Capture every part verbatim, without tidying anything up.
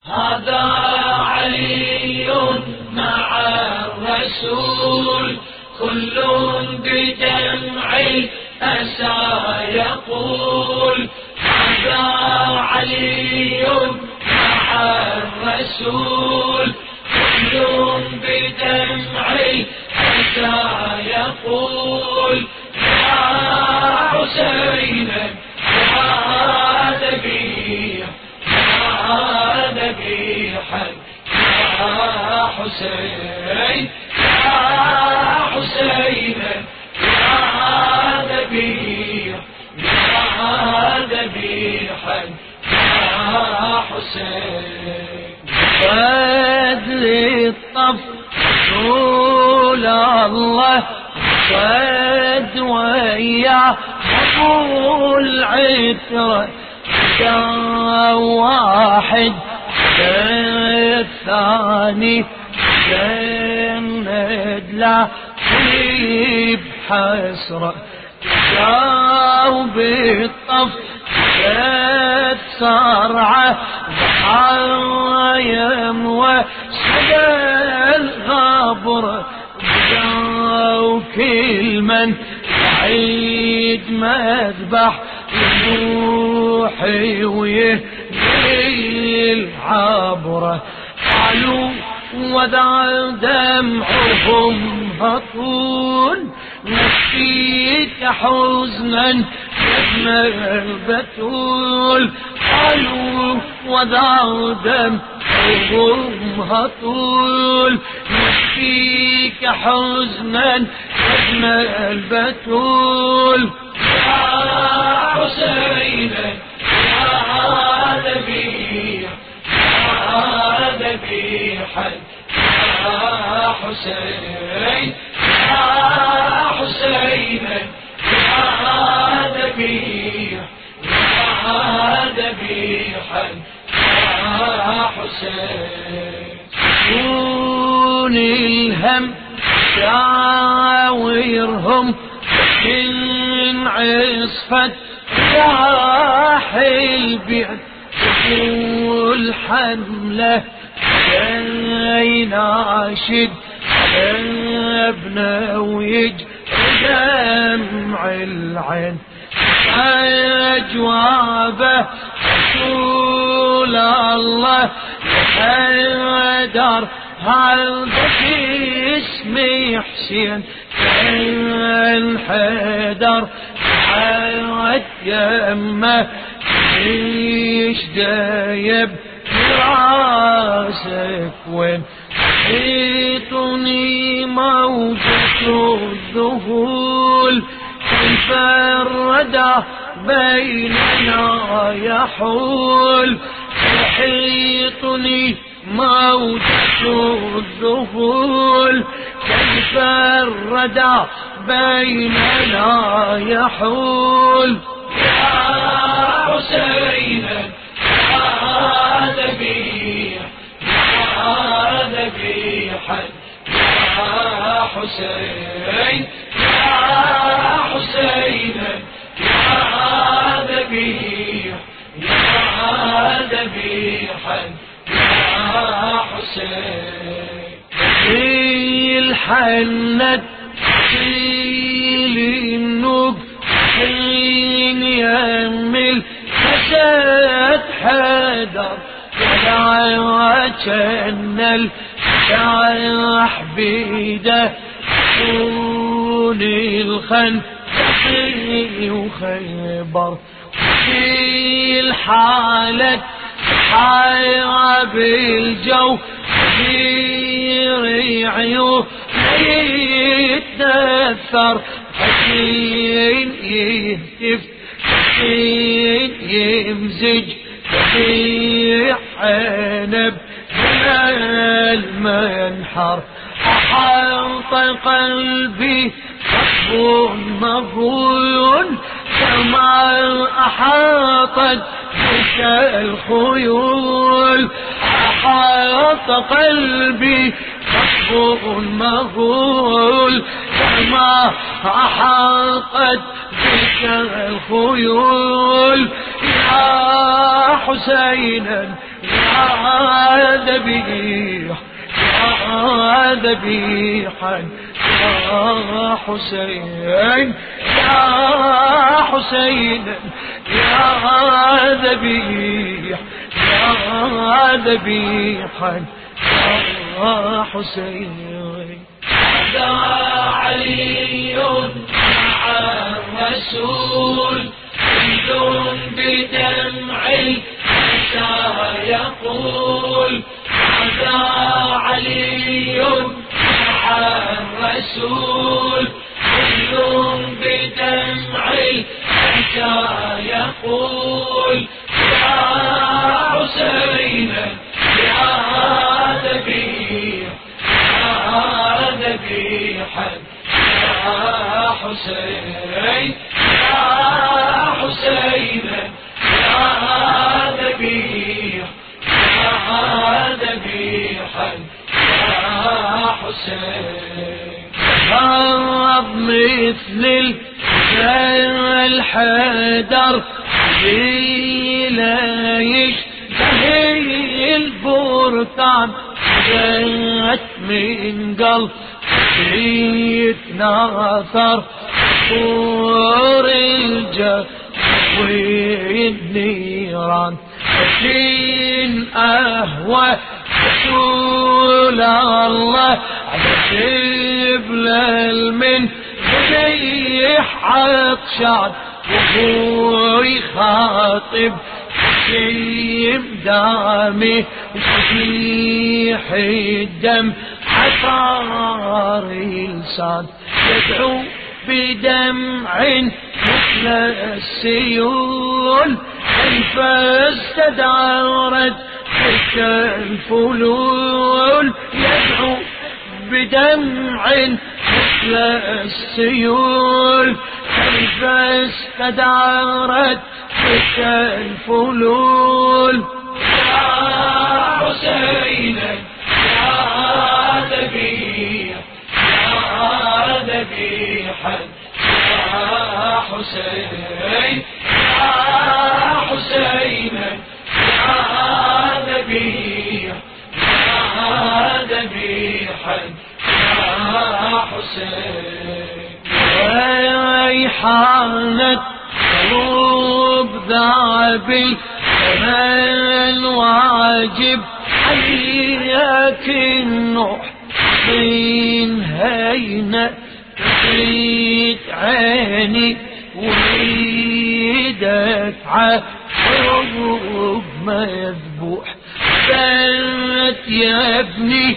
هذا علي مع الرسول كل بدمع الأسى يقول. هذا علي مع الرسول كل بدمع الأسى يقول. يا حسين يا ذبيح يا ذبيحا يا حسين يا حسين يا ذبيح يا ذبيحا يا حسين. بدل الطف رسول الله صد وياه أبو العترة جا واحد الثاني جند لا طيب حسرة جاو بالطف صرعة ضحايم وسدى الغبر جاو كل من عيد مذبح يروحي ويهدي العبرة. قالوا وذا دمعهم هطول نسيت حزنا يدم البتول. قالوا وذا دمعهم هطول نسيك حزنا يدم البتول. يا حسين يا ذبيح يا ذبيحا يا حسين يا حسين يا ذبيح يا ذبيحا يا حسين. دون الهم شاورهم من عصفة راح البيت طول حمله جاي ناشد ابنه ويجري دمع العين. أجوابه رسول الله حيدر هذا اسمي حسين كان حيدر حيوت يمه ليش دايب راسك وين. حيطني موجة الذهول كيف الردى بيننا يحول. حيطني موجة الذهول كيف الردى بيننا يحول. يا حسين يا ذبيح يا ذبيحا يا حسين يا حسين يا ذبيح يا ذبيحا يا حسين. في الحنة في النوب حين يمل حسد حدر ولا كان الشعر بيده طول الخن في وخيبر. في الحالة حيرة بالجو في ريعيو يتدثر حسين يهتف حسين يمزج في حنب من المنحر. أحاط قلبي حب مظلوم كما أحاطت بك الخيول. أحاط قلبي حب مظلوم كما أحاطت بك الخيول. يا حسينا يا ذبيح يا ذبيحا يا حسين يا حسين يا ذبيح يا ذبيحا يا حسين. هذا علي مع الرسول كل بدمع الحسى يقول. هذا علي مع الرسول كل بدمع الحسى يقول. يا حسين يا ذبيح يا ذبيحا يا حسين يا حسين يا ذبيح يا ذبيحا يا حسين. هرب مثل الحدر لا يشتهي البركان جات من قلب يتناثر طور الجو والنيران. حسين أهوى رسول الله على شبل المن يريح عطشان وهو يخاطب حسين دامي وصحيح الدم حصار لسان. يدعو بدمع مثل السيول كيف استدارت تلك الفلول. يدعو بدمع مثل السيول كيف استدارت تلك الفلول. يا حسين يا ذبيح يا ذبيحا يا حسين يا حسين يا ذبيح يا ذبيحا يا حسين. ريحانة قلوب ذابي كمان واجب عليك النوح من هينا تريد عيني ويدك عقرب مذبوح. بنت يا ابني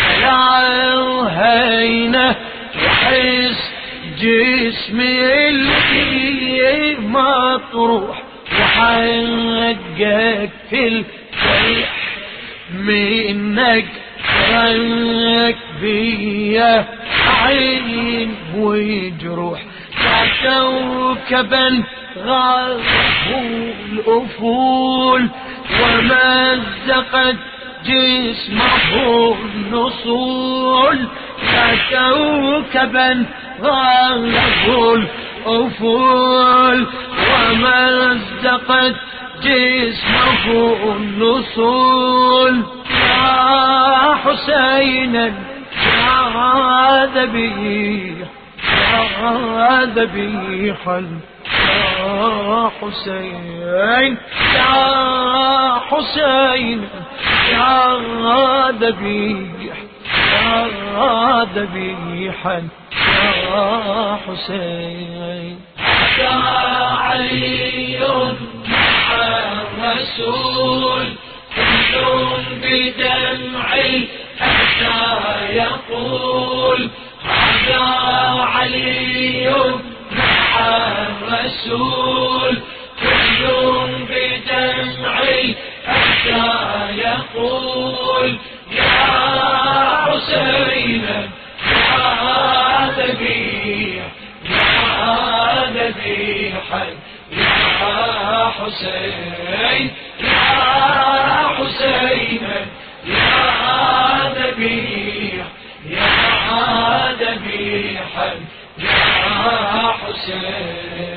العهينة وحس جسمي اللي مطروح وحقك في الفرح منك رنك بيا عين وجروح. يا كوكبا غابه الأفول ومزقت جسمه النصول. يا كوكبا غابه الأفول ومزقت جسمه النصول. يا حسينا يا ذبيح يا ذبيحا يا حسين يا حسين يا ذبيح يا ذبيحا يا حسين. يا علي مع الرسول كل بدمع الحسى يقول. هذا علي مع الرسول كل بدمع الحسى يقول. يا حسين يا ذبيح يا ذبيحا يا حسين يا حسين يا ذبيح يا ذبيحا يا حسين.